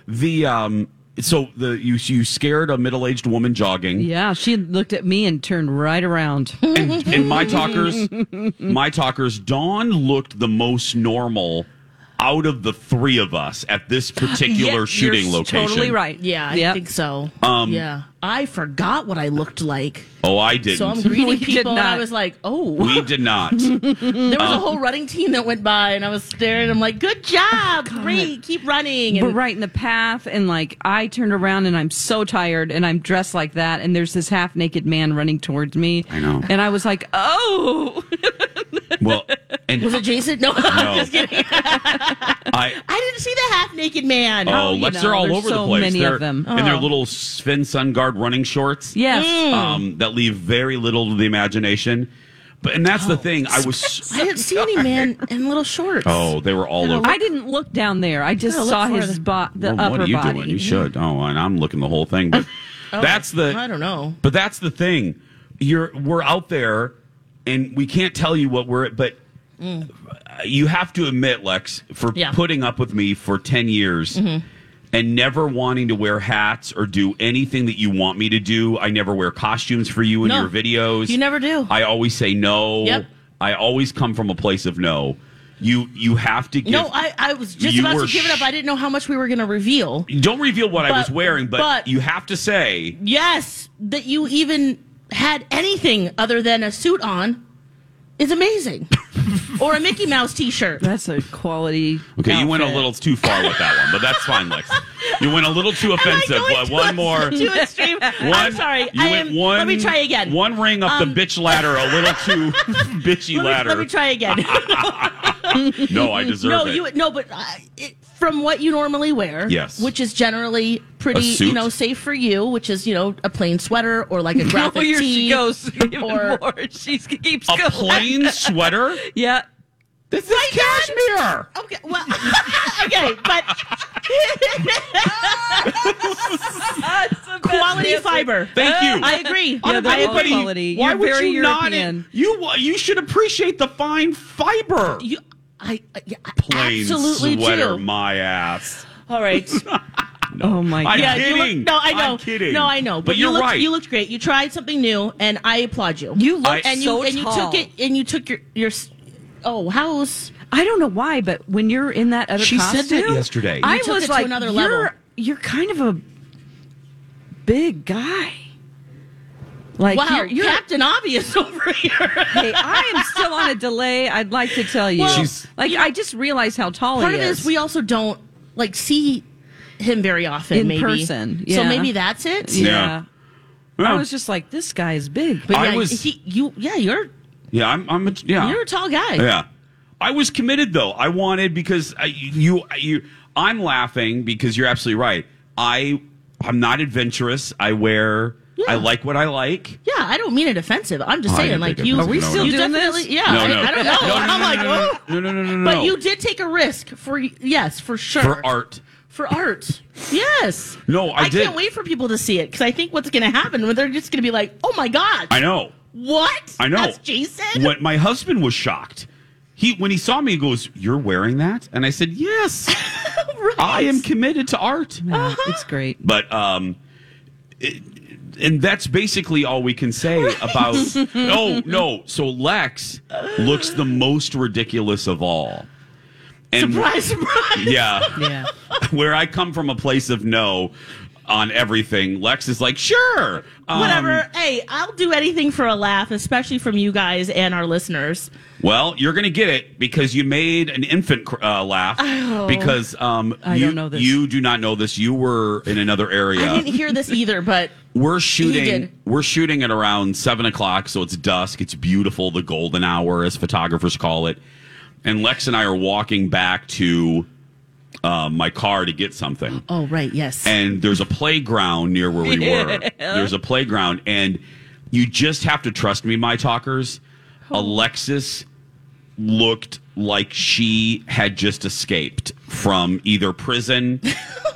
Speaker 3: You scared a middle-aged woman jogging.
Speaker 5: Yeah, she looked at me and turned right around.
Speaker 3: And my talkers, Dawn looked the most normal out of the three of us at this particular shooting
Speaker 5: You're
Speaker 3: location.
Speaker 5: Totally right.
Speaker 4: Yeah, I
Speaker 5: Yep.
Speaker 4: think so. Yeah. I forgot what I looked like.
Speaker 3: Oh, I didn't.
Speaker 4: So I'm greeting
Speaker 5: We did
Speaker 4: people, and I
Speaker 5: not.
Speaker 4: was like, oh.
Speaker 3: We did not.
Speaker 4: There was a whole running team that went by, and I was staring. I'm like, good job. Great. Keep running.
Speaker 5: We're
Speaker 4: And
Speaker 5: right in the path, and like I turned around and I'm so tired, and I'm dressed like that, and there's this half naked man running towards me.
Speaker 3: I know.
Speaker 5: And I was like, oh.
Speaker 3: Well, and
Speaker 4: was it Jason? No, I'm just kidding.
Speaker 3: I
Speaker 4: I didn't see the half naked man.
Speaker 3: Oh,
Speaker 5: you
Speaker 3: Lex,
Speaker 5: know,
Speaker 3: they're all
Speaker 5: there's
Speaker 3: over
Speaker 5: so
Speaker 3: the place.
Speaker 5: many
Speaker 3: They're
Speaker 5: of them.
Speaker 3: in their little Sven Sungard running shorts.
Speaker 5: Yes.
Speaker 3: That leave very little to the imagination. And that's the thing. I
Speaker 4: didn't see any man in little shorts.
Speaker 3: Oh, they were all over.
Speaker 5: I didn't look down there. I just
Speaker 4: Gotta
Speaker 5: saw
Speaker 4: look
Speaker 5: his
Speaker 4: for
Speaker 5: the
Speaker 3: Well,
Speaker 5: upper
Speaker 3: what are you
Speaker 5: body.
Speaker 3: doing? You should. Oh, and I'm looking the whole thing. But that's the.
Speaker 4: I don't know.
Speaker 3: But that's the thing. We're out there, and we can't tell you what we're. But you have to admit, Lex, for
Speaker 4: Yeah.
Speaker 3: putting up with me for 10 years. And never wanting to wear hats or do anything that you want me to do. I never wear costumes for you in
Speaker 4: No,
Speaker 3: your videos.
Speaker 4: you never do.
Speaker 3: I always say no.
Speaker 4: Yep.
Speaker 3: I always come from a place of no. You have to give.
Speaker 4: No, I was just
Speaker 3: You
Speaker 4: about
Speaker 3: were
Speaker 4: to give it up. I didn't know how much we were going to reveal.
Speaker 3: Don't reveal what I was
Speaker 4: But-
Speaker 3: wearing, but you have to say.
Speaker 4: Yes, that you even had anything other than a suit on is amazing. Or a Mickey Mouse T-shirt.
Speaker 5: That's a quality.
Speaker 3: Okay, you went a
Speaker 5: outfit.
Speaker 3: little too far with that one, but that's fine, Lex. You went a little too offensive.
Speaker 4: Am I going
Speaker 3: One more.
Speaker 4: too extreme. I'm
Speaker 3: One,
Speaker 4: sorry.
Speaker 3: You went one.
Speaker 4: Let me try again.
Speaker 3: One ring up the bitch ladder, a little too bitchy ladder.
Speaker 4: Let me try again.
Speaker 3: No, I deserve
Speaker 4: no,
Speaker 3: it.
Speaker 4: but from what you normally wear,
Speaker 3: Yes.
Speaker 4: which is generally pretty,
Speaker 3: A suit?
Speaker 4: safe for you, which is a plain sweater or like a graphic
Speaker 5: Oh, here
Speaker 4: tee.
Speaker 5: she goes. Even
Speaker 4: or-
Speaker 5: more. She keeps
Speaker 3: A
Speaker 5: going.
Speaker 3: plain sweater.
Speaker 5: Yeah.
Speaker 3: This is cashmere.
Speaker 4: Okay, well, okay, but quality fiber.
Speaker 3: Thank you.
Speaker 4: I agree.
Speaker 5: Yeah, they're
Speaker 4: I
Speaker 5: all
Speaker 4: agree.
Speaker 5: quality.
Speaker 3: Why
Speaker 5: You're
Speaker 3: would
Speaker 5: very
Speaker 3: you
Speaker 5: European.
Speaker 3: not? You should appreciate the fine fiber.
Speaker 4: I
Speaker 3: Plain
Speaker 4: absolutely
Speaker 3: sweater,
Speaker 4: do.
Speaker 3: my ass.
Speaker 4: All right.
Speaker 5: Oh my
Speaker 3: I'm
Speaker 5: god.
Speaker 4: Yeah,
Speaker 3: kidding.
Speaker 4: no, I know.
Speaker 3: I'm kidding.
Speaker 4: No, I know.
Speaker 3: But
Speaker 4: you
Speaker 3: you're
Speaker 4: looked,
Speaker 3: right.
Speaker 4: You looked great. You tried something new, and I applaud you.
Speaker 5: You look
Speaker 4: and
Speaker 5: so
Speaker 4: you
Speaker 5: tall.
Speaker 4: took it, and you took your. Oh, how's
Speaker 5: I don't know why, but when you're in that other
Speaker 3: She said
Speaker 5: costume,
Speaker 3: that yesterday.
Speaker 5: I
Speaker 4: You took
Speaker 5: was
Speaker 4: it to
Speaker 5: like,
Speaker 4: another level.
Speaker 5: You're kind of a big guy. Like
Speaker 4: wow,
Speaker 5: you're
Speaker 4: Captain Obvious over here?
Speaker 5: Hey, I am still on a delay. I'd like to tell you.
Speaker 4: Well,
Speaker 3: She's-
Speaker 5: I just realized how tall
Speaker 4: Part
Speaker 5: he
Speaker 4: of it
Speaker 5: is.
Speaker 4: is we also don't see him very often.
Speaker 5: In
Speaker 4: maybe
Speaker 5: person,
Speaker 4: So
Speaker 5: yeah.
Speaker 4: maybe that's it.
Speaker 5: yeah.
Speaker 3: Yeah.
Speaker 5: I was just like, this guy is big.
Speaker 4: But
Speaker 3: I
Speaker 4: yeah,
Speaker 3: was-
Speaker 4: you're
Speaker 3: I'm
Speaker 4: a tall guy.
Speaker 3: Yeah. I was committed though. I wanted because I'm laughing because you're absolutely right. I'm not adventurous. I
Speaker 4: Yeah.
Speaker 3: like what I like.
Speaker 4: Yeah, I don't mean it offensive. I'm just
Speaker 3: Oh, I
Speaker 4: saying,
Speaker 3: didn't
Speaker 4: like
Speaker 3: think
Speaker 4: you.
Speaker 3: it was-
Speaker 5: Are we
Speaker 3: no,
Speaker 5: still
Speaker 3: no.
Speaker 4: you
Speaker 5: doing this?
Speaker 4: definitely, yeah.
Speaker 3: No, no.
Speaker 4: I don't know. I'm like, oh.
Speaker 3: No.
Speaker 4: But you did take a risk for yes, for sure.
Speaker 3: For art.
Speaker 4: For art. Yes.
Speaker 3: No, I did.
Speaker 4: can't wait for people to see it because I think what's going to happen when they're just going to be like, "Oh my god,
Speaker 3: I know.
Speaker 4: what?
Speaker 3: I know.
Speaker 4: That's Jason."
Speaker 3: When my husband was shocked. When he saw me, he goes, "You're wearing that?" And I said, "Yes.
Speaker 4: Right.
Speaker 3: I am committed to art."
Speaker 5: Yeah, it's great.
Speaker 3: But and that's basically all we can say about. No. So Lex looks the most ridiculous of all. And
Speaker 4: Surprise, surprise.
Speaker 3: yeah,
Speaker 5: Yeah.
Speaker 3: where I come from a place of no on everything, Lex is like, sure,
Speaker 4: Whatever. Hey, I'll do anything for a laugh, especially from you guys and our listeners.
Speaker 3: Well, you're going to get it because you made an infant laugh. Because
Speaker 5: I
Speaker 3: you
Speaker 5: don't know this.
Speaker 3: you do not know this. You were in another area.
Speaker 4: I didn't hear this either, but
Speaker 3: We're
Speaker 4: You
Speaker 3: shooting.
Speaker 4: did.
Speaker 3: We're shooting at around 7:00, so it's dusk. It's beautiful, the golden hour, as photographers call it. And Lex and I are walking back to my car to get something.
Speaker 4: oh right, yes.
Speaker 3: And there's a playground near where we were. There's a playground, and you just have to trust me, my talkers. Alexis looked like she had just escaped from either prison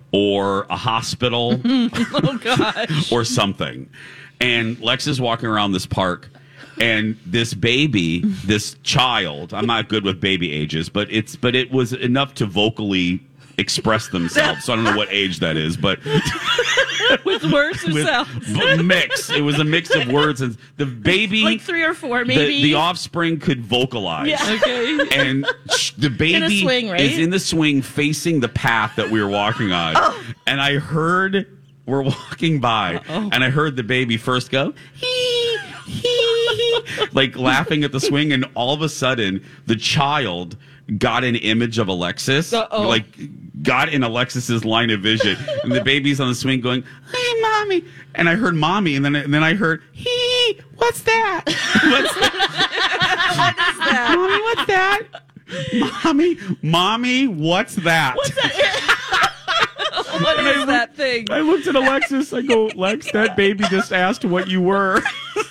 Speaker 3: or a hospital
Speaker 5: Oh, gosh.
Speaker 3: or something. And Lex is walking around this park, and this baby, this child, I'm not good with baby ages, but it was enough to vocally express themselves. So I don't know what age that is, but
Speaker 5: With words or sounds?
Speaker 3: mix. It was a mix of words, and the baby,
Speaker 4: Like 3 or 4, maybe.
Speaker 3: the offspring could vocalize.
Speaker 4: Yeah.
Speaker 5: Okay.
Speaker 3: And the baby
Speaker 4: In a swing, right?
Speaker 3: is in the swing facing the path that we were walking on. And I heard, we're walking by, and I heard the baby first go, hee, hee, like laughing at the swing. And all of a sudden, the child got an image of Alexis, like got in Alexis's line of vision. And the baby's on the swing going, hey, mommy. And I heard mommy, and then I heard, hee, what's that? What's that? Mommy, what's that? Mommy, what's that?
Speaker 4: What's that?
Speaker 5: What is that thing?
Speaker 3: I looked at Alexis. I go, Lex, that baby just asked what you were.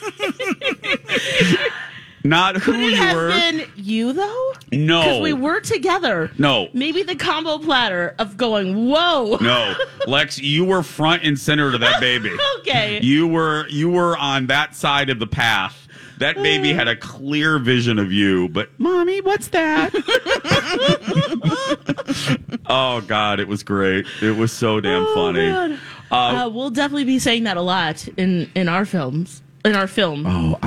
Speaker 3: Not who
Speaker 4: Could it
Speaker 3: you
Speaker 4: have
Speaker 3: were.
Speaker 4: been you, though?
Speaker 3: No.
Speaker 4: Because we were together.
Speaker 3: No.
Speaker 4: Maybe the combo platter of going, whoa.
Speaker 3: No, Lex, you were front and center to that baby.
Speaker 4: Okay.
Speaker 3: You were on that side of the path. That baby had a clear vision of you, but mommy, what's that? Oh God, it was great. It was so damn funny.
Speaker 4: God. We'll definitely be saying that a lot in our films. In our film.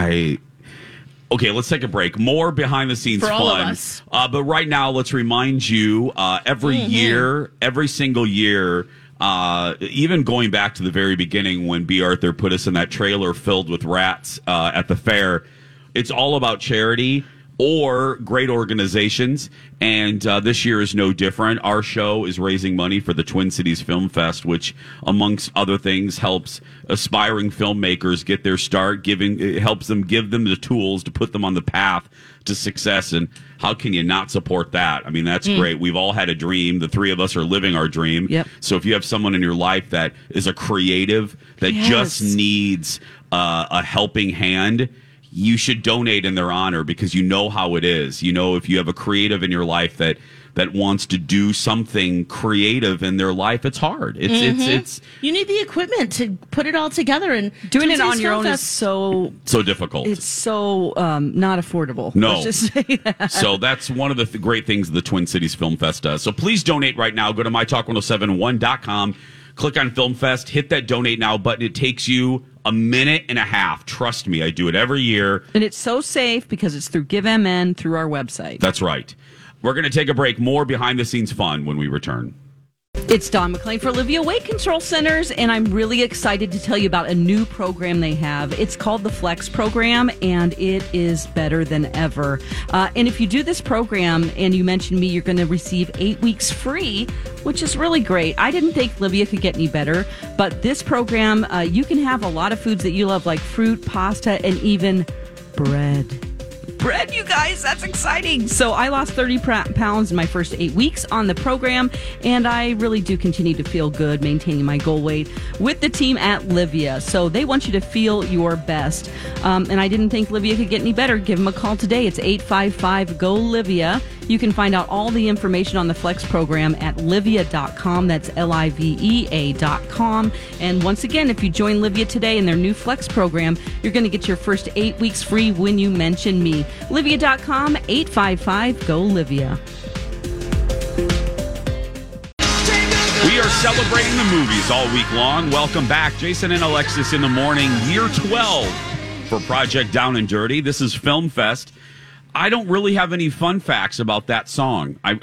Speaker 3: Okay, let's take a break. More behind the scenes
Speaker 4: For
Speaker 3: fun.
Speaker 4: all of us.
Speaker 3: But right now, let's remind you every year, every single year, even going back to the very beginning when B. Arthur put us in that trailer filled with rats at the fair, it's all about charity or great organizations. And this year is no different. Our show is raising money for the Twin Cities Film Fest, which, amongst other things, helps aspiring filmmakers get their start. It helps them, give them the tools to put them on the path to success. And how can you not support that? I mean, that's great. We've all had a dream. The three of us are living our dream.
Speaker 5: Yep.
Speaker 3: So if you have someone in your life that is a creative that just needs a helping hand, you should donate in their honor, because you know how it is. You know, if you have a creative in your life that wants to do something creative in their life, it's hard. It's
Speaker 4: you need the equipment to put it all together, and
Speaker 5: Doing
Speaker 4: Twin
Speaker 5: it on
Speaker 4: Cities
Speaker 5: your
Speaker 4: Film
Speaker 5: own
Speaker 4: Fest-
Speaker 5: is so
Speaker 3: difficult.
Speaker 5: it's so not affordable.
Speaker 3: No.
Speaker 5: Let's just say that.
Speaker 3: So that's one of the great things the Twin Cities Film Fest does. So please donate right now. Go to mytalk1071.com. Click on Film Fest. Hit that donate now button. It takes you a minute and a half. Trust me, I do it every year.
Speaker 5: And it's so safe because it's through GiveMN through our website.
Speaker 3: That's right. We're going to take a break. More behind the scenes fun when we return.
Speaker 5: It's Don McLean for Olivia Weight Control Centers, and I'm really excited to tell you about a new program they have. It's called the Flex Program, and it is better than ever. And if you do this program and you mention me, you're going to receive 8 weeks free, which is really great. I didn't think Olivia could get any better, but this program, you can have a lot of foods that you love, like fruit, pasta, and even bread. Bread, you guys, that's exciting. So I lost 30 pounds in my first 8 weeks on the program, and I really do continue to feel good maintaining my goal weight with the team at Livia. So they want you to feel your best. And I didn't think Livia could get any better. Give them a call today. It's 855-GO-LIVIA. You can find out all the information on the Flex program at livia.com. That's LIVEA.com. And once again, if you join Livia today in their new Flex program, you're going to get your first 8 weeks free when you mention me. Livia.com, 855-GO-LIVIA.
Speaker 3: We are celebrating the movies all week long. Welcome back. Jason and Alexis in the morning, year 12 for Project Down and Dirty. This is Film Fest. I don't really have any fun facts about that song. I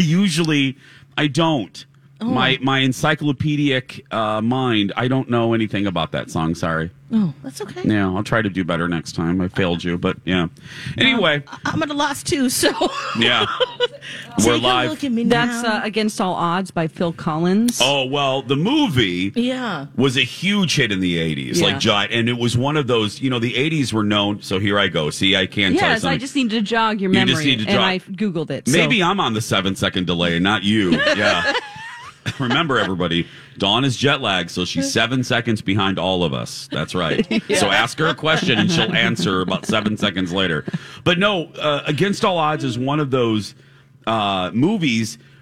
Speaker 3: don't. My encyclopedic mind, I don't know anything about that song. Sorry.
Speaker 4: Oh, that's okay.
Speaker 3: Yeah, I'll try to do better next time. I failed you, but yeah. Anyway.
Speaker 4: I'm at a loss too, so.
Speaker 3: Yeah.
Speaker 4: Take
Speaker 3: We're
Speaker 4: a
Speaker 3: live.
Speaker 4: look at me
Speaker 5: That's
Speaker 4: now.
Speaker 5: Against All Odds by Phil Collins.
Speaker 3: Oh, well, the movie
Speaker 4: Yeah.
Speaker 3: was a huge hit in the 80s.
Speaker 5: Yeah.
Speaker 3: Like, and it was one of those, the 80s were known. So here I go. See, I can't tell you
Speaker 5: Yes,
Speaker 3: something.
Speaker 5: I just need to jog your
Speaker 3: You
Speaker 5: memory.
Speaker 3: just need to
Speaker 5: and
Speaker 3: jog.
Speaker 5: I Googled it.
Speaker 3: Maybe
Speaker 5: so.
Speaker 3: I'm on the 7-second delay, not you. Yeah. Remember, everybody, Dawn is jet lagged, so she's 7 seconds behind all of us. That's right. So ask her a question, and she'll answer about 7 seconds later. But no, Against All Odds is one of those movies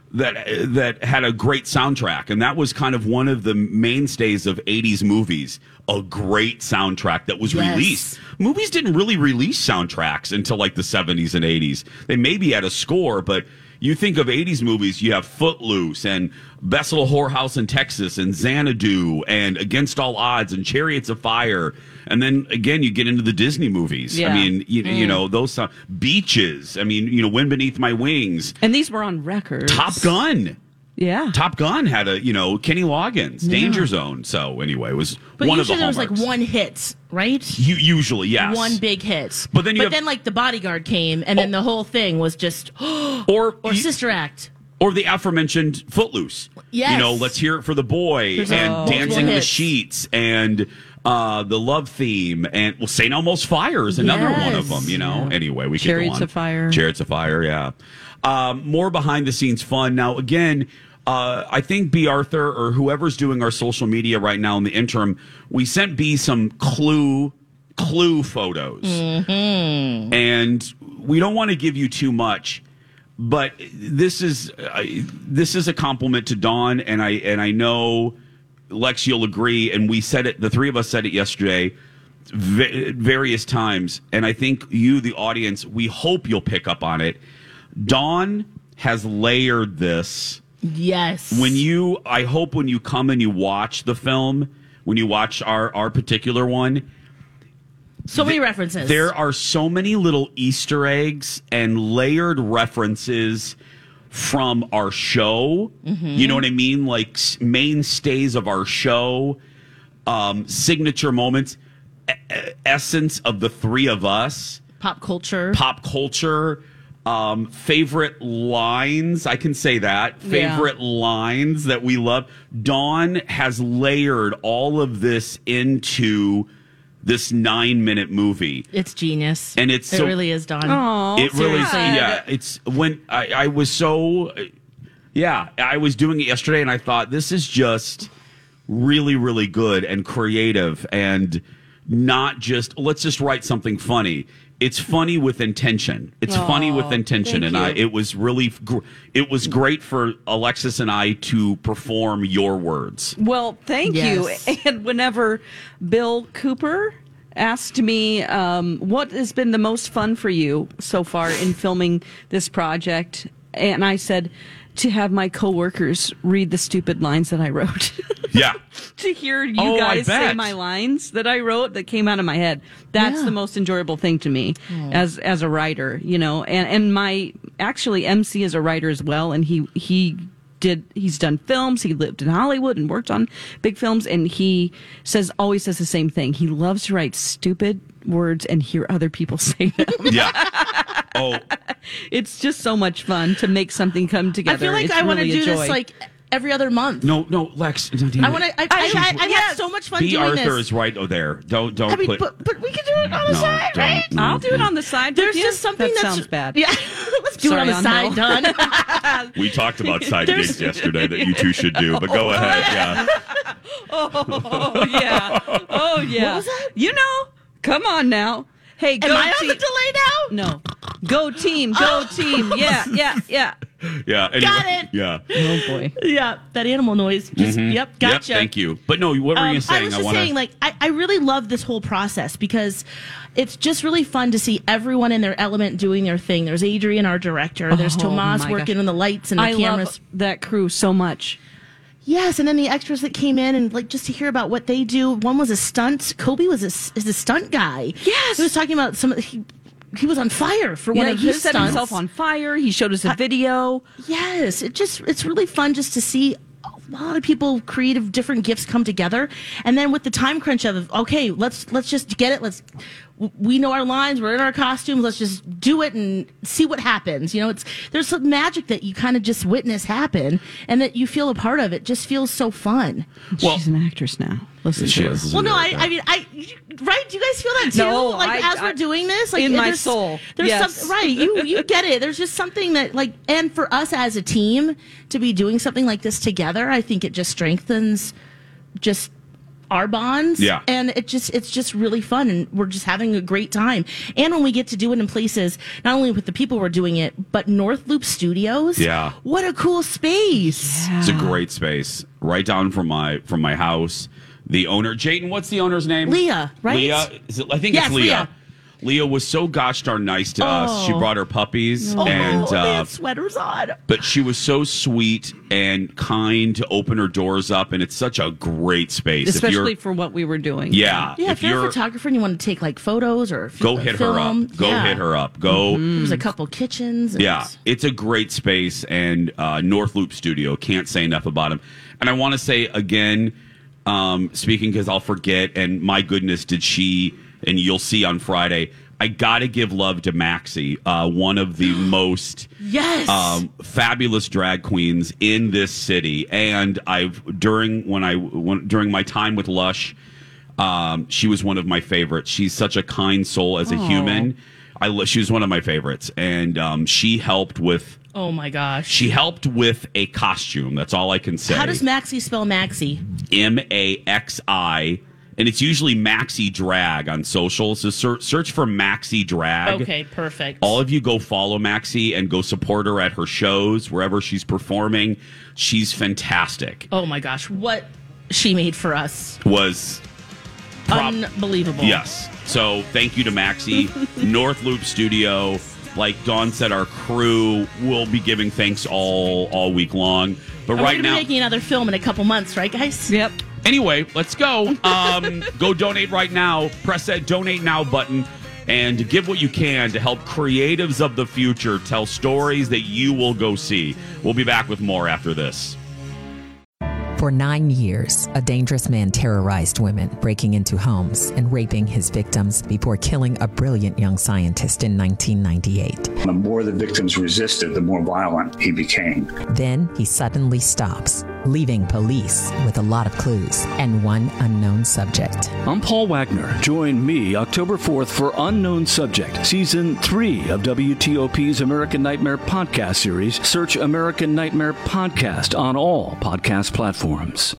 Speaker 3: that had a great soundtrack, and that was kind of one of the mainstays of 80s movies, a great soundtrack that was released. Movies didn't really release soundtracks until like the 70s and 80s. They maybe had a score, but you think of 80s movies, you have Footloose and Best Little Whorehouse in Texas and Xanadu and Against All Odds and Chariots of Fire. And then again, you get into the Disney movies.
Speaker 5: Yeah.
Speaker 3: I mean, you know, those Beaches. I mean, you know, Wind Beneath My Wings.
Speaker 5: And these were on record.
Speaker 3: Top Gun.
Speaker 5: Yeah.
Speaker 3: Top Gun had a, Kenny Loggins, Danger Zone. So anyway, it was
Speaker 4: But
Speaker 3: one of the
Speaker 4: usually there was
Speaker 3: hallmarks.
Speaker 4: like one hit, right?
Speaker 3: Usually, yes.
Speaker 4: One big hit.
Speaker 3: But then
Speaker 4: like The Bodyguard came, and then the whole thing was just or Sister Act.
Speaker 3: Or the aforementioned Footloose.
Speaker 4: Yes.
Speaker 3: You know, Let's Hear It for the Boy
Speaker 4: There's
Speaker 3: and Dancing in the
Speaker 4: hits.
Speaker 3: Sheets and the Love Theme and St. Elmo's Fire is another one of them, you know. Anyway, we could go on.
Speaker 5: Chariots of Fire.
Speaker 3: Chariots of Fire, yeah. More behind the scenes fun. Now, again, I think B. Arthur or whoever's doing our social media right now in the interim, we sent B some clue photos. Mm-hmm. And we don't want to give you too much. But this is a compliment to Dawn, and I know, Lex, you'll agree, and we said it. The three of us said it yesterday, various times, and I think you, the audience, we hope you'll pick up on it. Dawn has layered this.
Speaker 4: Yes.
Speaker 3: I hope when you come and you watch the film, when you watch our particular one.
Speaker 4: So many references.
Speaker 3: There are so many little Easter eggs and layered references from our show. Mm-hmm. You know what I mean? Like mainstays of our show, signature moments, essence of the three of us.
Speaker 4: Pop culture.
Speaker 3: Favorite lines. I can say that. Favorite lines that we love. Dawn has layered all of this into this 9-minute movie.
Speaker 4: It's genius.
Speaker 3: And it
Speaker 4: really is, Dawn.
Speaker 5: Oh,
Speaker 3: it really is.
Speaker 4: seriously.
Speaker 3: Yeah. It's when I was so, I was doing it yesterday and I thought this is just really, really good and creative and not just, let's just write something funny. It's funny with intention. It's funny with intention. And it was really, it was great for Alexis and I to perform your words.
Speaker 5: Well, thank you. And whenever Bill Cooper asked me what has been the most fun for you so far in filming this project, and I said to have my coworkers read the stupid lines that I wrote.
Speaker 3: Yeah.
Speaker 5: To hear you guys say my lines that I wrote that came out of my head. That's the most enjoyable thing to me as a writer, you know. And my actually MC is a writer as well, and he's done films. He lived in Hollywood and worked on big films, and he always says the same thing. He loves to write stupid words and hear other people say them.
Speaker 3: Yeah. Oh,
Speaker 5: it's just so much fun to make something come together.
Speaker 4: I feel like
Speaker 5: it's
Speaker 4: I want to
Speaker 5: really
Speaker 4: do
Speaker 5: a joy.
Speaker 4: this like every other month.
Speaker 3: No, Lex.
Speaker 4: I want to. I've had so much fun
Speaker 3: B.
Speaker 4: doing
Speaker 3: Arthur
Speaker 4: this.
Speaker 3: is right there. Don't
Speaker 4: I mean,
Speaker 3: put.
Speaker 4: but we can do it on the side,
Speaker 3: don't.
Speaker 4: right?
Speaker 3: No,
Speaker 5: I'll do it on the side.
Speaker 4: There's
Speaker 5: with
Speaker 4: just
Speaker 5: you.
Speaker 4: something
Speaker 5: that
Speaker 4: that's
Speaker 5: sounds bad.
Speaker 4: Yeah, let's do
Speaker 5: Sorry,
Speaker 4: it on the
Speaker 5: on
Speaker 4: side,
Speaker 5: Bill.
Speaker 4: done.
Speaker 3: We talked about side gigs yesterday that you two should do, but go ahead. Yeah.
Speaker 5: Oh yeah. Oh yeah.
Speaker 4: What was that?
Speaker 5: You know. Come on now. Hey, go
Speaker 4: Am I on
Speaker 5: team.
Speaker 4: the delay now?
Speaker 5: No. Go team. Go team. Yeah.
Speaker 3: Yeah. Anyway,
Speaker 4: Got it.
Speaker 3: Yeah.
Speaker 5: Oh boy.
Speaker 4: Yeah, that animal noise. Just yep, gotcha.
Speaker 3: Yep, thank you. But no, what were you saying?
Speaker 4: I was just saying, like, I really love this whole process because it's just really fun to see everyone in their element doing their thing. There's Adrian, our director. There's Tomas
Speaker 5: my
Speaker 4: working
Speaker 5: gosh.
Speaker 4: on the lights and the
Speaker 5: I
Speaker 4: cameras.
Speaker 5: love that crew so much.
Speaker 4: Yes, and then the extras that came in and like just to hear about what they do. One was a stunt. Kobe is a stunt guy.
Speaker 5: Yes.
Speaker 4: He was talking about he was on fire for one of
Speaker 5: he
Speaker 4: his
Speaker 5: set
Speaker 4: stunts.
Speaker 5: himself on fire. He showed us a video.
Speaker 4: Yes, it's really fun just to see a lot of people creative different gifts come together, and then with the time crunch of okay, let's just get it. We know our lines. We're in our costumes. Let's just do it and see what happens. You know, there's some magic that you kind of just witness happen, and that you feel a part of. It just feels so fun.
Speaker 3: Well,
Speaker 5: She's an actress now. Listen
Speaker 3: she
Speaker 5: to her.
Speaker 3: is.
Speaker 4: Well, no, I mean, right? Do you guys feel that too?
Speaker 5: No,
Speaker 4: like as we're doing this, like
Speaker 5: in my
Speaker 4: there's-
Speaker 5: soul.
Speaker 4: there's
Speaker 5: Yes.
Speaker 4: something right. You get it. There's just something that like, and for us as a team to be doing something like this together, I think it just strengthens just our bonds.
Speaker 3: Yeah.
Speaker 4: And it's just really fun, and we're just having a great time. And when we get to do it in places, not only with the people we're doing it, but North Loop Studios.
Speaker 3: Yeah.
Speaker 4: What a cool space.
Speaker 3: It's a great space. Right down from my house. The owner, Jayden, what's the owner's name?
Speaker 4: Leah, right?
Speaker 3: Leah? I think it's Leah. Leah was so gosh darn nice to us. She brought her puppies and
Speaker 4: they had sweaters on.
Speaker 3: But she was so sweet and kind to open her doors up, and it's such a great space.
Speaker 5: Especially for what we were doing.
Speaker 3: Yeah.
Speaker 4: Yeah, if you're a photographer and you want to take like photos or
Speaker 3: go hit her up. Go hit her up. Go.
Speaker 4: There's a couple kitchens.
Speaker 3: Yeah, it's a great space, and North Loop Studio, can't say enough about them. And I want to say again, speaking because I'll forget, and my goodness, did she... And you'll see on Friday, I got to give love to Maxie, one of the most fabulous drag queens in this city. And during my time with Lush, she was one of my favorites. She's such a kind soul as a human. She was one of my favorites, and she helped with.
Speaker 4: Oh my gosh!
Speaker 3: She helped with a costume. That's all I can say.
Speaker 4: How does Maxie spell Maxie?
Speaker 3: Maxi. And it's usually Maxi Drag on social. So search for Maxi Drag.
Speaker 4: Okay, perfect.
Speaker 3: All of you go follow Maxi and go support her at her shows, wherever she's performing. She's fantastic.
Speaker 4: Oh my gosh, what she made for us
Speaker 3: was
Speaker 4: unbelievable.
Speaker 3: Yes. So thank you to Maxi. North Loop Studio. Like Dawn said, our crew will be giving thanks all week long. But right now,
Speaker 4: we're making another film in a couple months, right, guys?
Speaker 5: Yep.
Speaker 3: Anyway, let's go. Go donate right now. Press that donate now button and give what you can to help creatives of the future tell stories that you will go see. We'll be back with more after this.
Speaker 8: For 9 years, a dangerous man terrorized women, breaking into homes and raping his victims before killing a brilliant young scientist in 1998.
Speaker 9: The more the victims resisted, the more violent he became.
Speaker 8: Then he suddenly stops, leaving police with a lot of clues and one unknown subject.
Speaker 10: I'm Paul Wagner. Join me October 4th for Unknown Subject, Season 3 of WTOP's American Nightmare podcast series. Search American Nightmare Podcast on all podcast platforms.